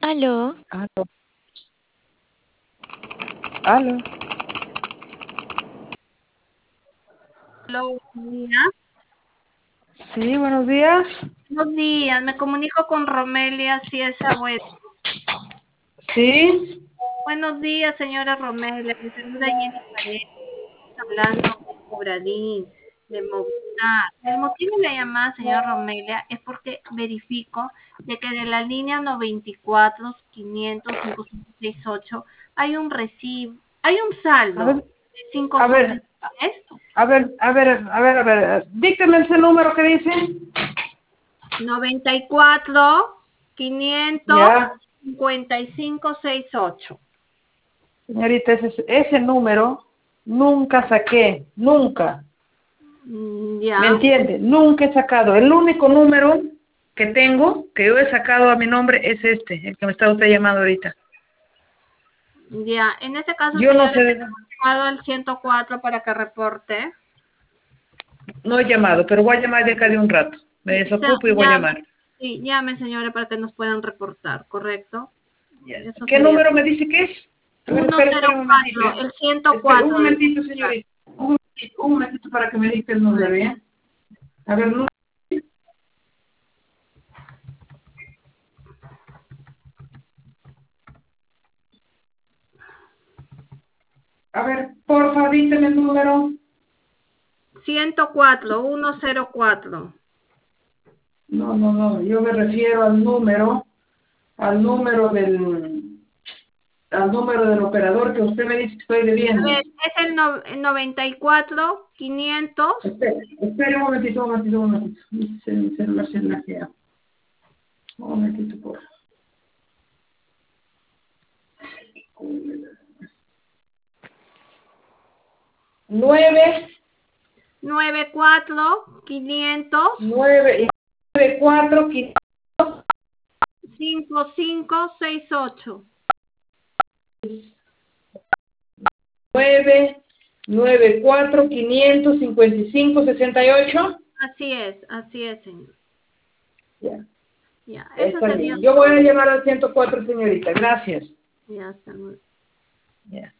Aló, Aló, aló. Hola, buenos días. Sí, buenos días. Buenos días, me comunico con Romelia Ciesa Bueno. Sí, Buenos días, señora Romelia. Me saluda Jenny Paredes, hablando de Cobradín, de Movistar. El motivo de la llamada, señora Romelia, es porque verifico de que de la línea 94 500 5568 hay un recibo, hay un a saldo ver, de a ver, 563. díctame ese número que dice. 94 500 Ya, 5568. señorita, ese número nunca saqué, nunca. ¿Me Ya, entiende? Nunca he sacado. El único número que tengo, que yo he sacado a mi nombre, es este, el que me está usted llamando ahorita. ya. En este caso, Yo no señora, sé, he llamado al 104 para que reporte. no he llamado, pero voy a llamar de acá de un rato. Me desocupo y voy a Llame, llamar. sí, llame, señora, para que nos puedan reportar, ¿correcto? Ya. Eso ¿Qué sería número me dice que es? A ver, espera un momentito. 104, el Espera un 104 del momentito, señorita. Un momentito para que me dicte el número, ¿ya? A ver, a ver, porfa, dígame el número. 104, 104. No, yo me refiero al número al número del operador que usted me dice que estoy A debiendo. ver, es el 94 500. Espere un momentito. Mi celular se laquea. Un momentito, por favor. 9, 94 500 9 y 9, 4, 5568. 9, 9, 4, 555, 68. Así es, señor. Ya, Ya, eso está sería bien. Yo voy a todo. llamar al 104, señorita. Gracias. Ya está. Ya.